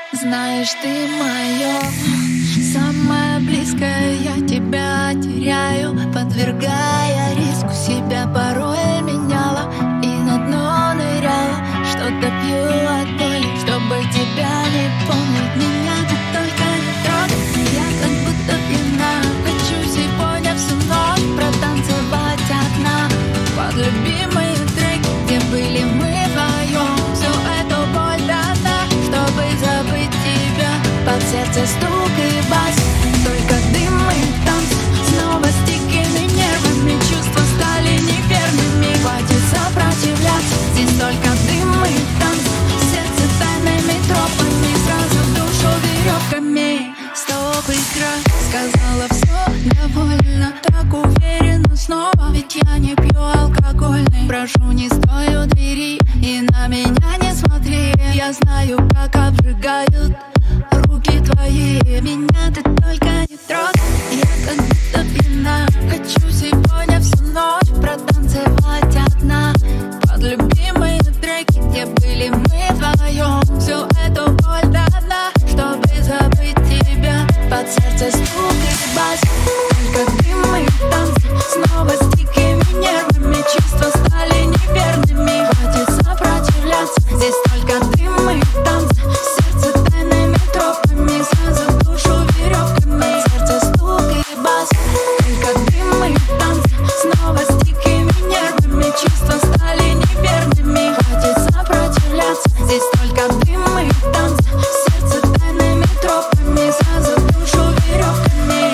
Знаешь, ты мое самое близкое, я тебя теряю, подвергая риску себя порой меняла и на дно ныряла. Что-то пью от боли, чтобы тебя не помнить. Меня ты только не трогай, я как будто пьяна. Хочу сегодня всю ночь протанцевать одна под любимые треки, где были мы вдвоем. Всю эту боль дана, чтобы забыть тебя. Под сердце стук и бас, только дым и танц. Снова с дикими нервами чувства стали неверными. Хватит сопротивляться, здесь только дым и танц. Сердце тайными тропами, сразу в душу веревками. Стоп, игра, сказала все довольно, так уверенно снова. Ведь я не пью алкогольный. Прошу, не стой у двери и на меня не смотри. Я знаю, как обжигают руки твои. Меня ты только не трогай, я как будто пьяна. Хочу сегодня всю ночь протанцевать одна под любимые треки, где были мы вдвоем. Всю эту боль дана, чтобы забыть тебя. Под сердце стук и бас, только дым и танцы. Снова с дикими нервами чувства стали неверными. Хватит сопротивляться, здесь только дым и танцы. Сердце тайными тропами, сразу в душу веревками. Сердце стук и бас, только дым и танцы. Снова с дикими нервами чувства стали неверными. Хватит сопротивляться, здесь только дым и танцы. Сердце тайными тропами, сразу в душу веревками.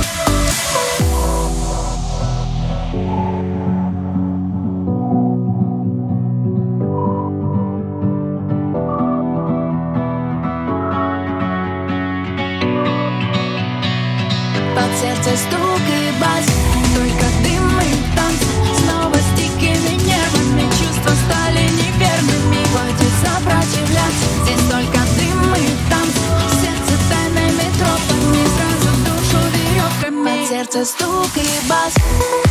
Под сердце стук и бас, только дым и танцы. Снова с дикими нервами чувства стали неверными. Хватит сопротивляться, здесь только дым и танцы. Сердце тайными тропами, сразу в душу веревками. Под сердце стук и бас.